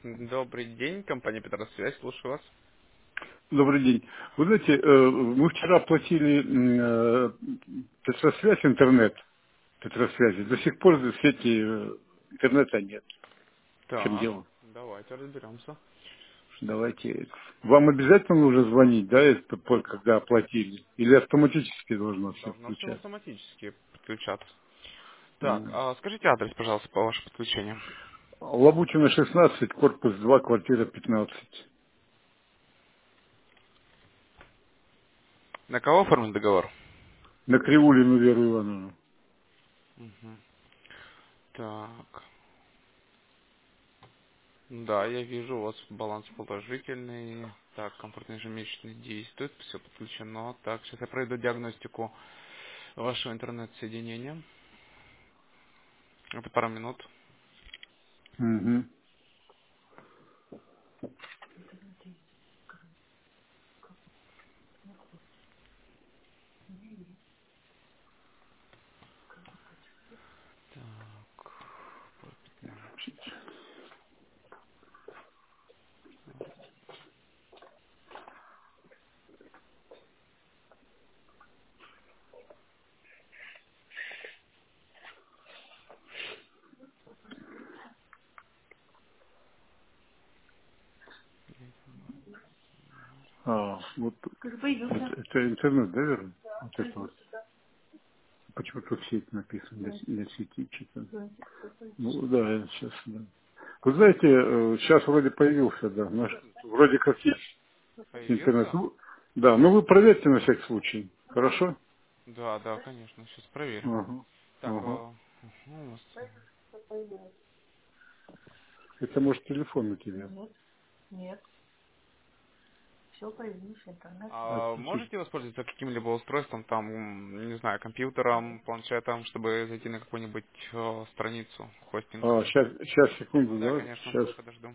Добрый день, компания Петросвязь, слушаю вас. Добрый день. Вы знаете, мы вчера платили Петросвязь интернет, Петросвязи. До сих пор в сети интернета нет. В чем Так, дело? давайте разберемся, что за... Давайте. Вам обязательно нужно звонить, да, когда оплатили? Или автоматически должно все Должно все включаться? автоматически подключаться. Так, М. а скажите адрес, пожалуйста, по вашему подключению. Лабутина 16, корпус 2, квартира 15. На кого оформлен договор? На Кривулину Веру Ивановну. Мгм. Так, да, я вижу, у вас баланс положительный. Так, комфортный ежемесячный действует, все подключено. Так, сейчас я пройду диагностику вашего интернет-соединения. Это пару минут. Мгм. Так, вот 15. Вот это интернет, да, Вера? Вот это вот. Почему тут сеть написано для сети что-то? Ну да, сейчас, да. Вы знаете, сейчас вроде появился, да, вроде как есть интернет. Появился? Ну, да, ну вы проверьте на всякий случай. Хорошо? Да, да, конечно, сейчас проверим. Ага. Так, Ага. у вас... Это может телефон у тебя. А А тут, можете воспользоваться каким-либо устройством, там, не знаю, компьютером, планшетом, чтобы зайти на какую-нибудь страницу, хостинг? сейчас, секунду, Да, да, конечно, сейчас. подожду.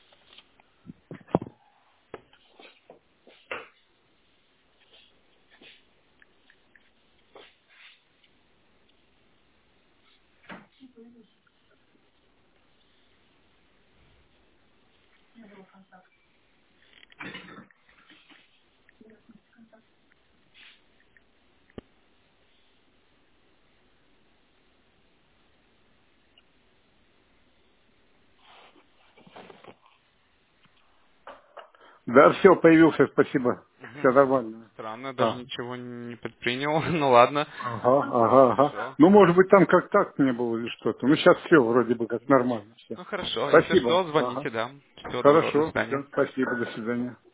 Да, все, появился, спасибо. Все Мгм. нормально. Странно, даже А. ничего не предпринял. Ну ладно. Ага, ага, ага. Хорошо. Ну, может быть, там как так не было или что-то. Ну, сейчас все вроде бы как нормально. Все. Ну хорошо, если Спасибо. что, Ага. звоните, да. Всего доброго, до Хорошо. свидания. Все, спасибо. До свидания.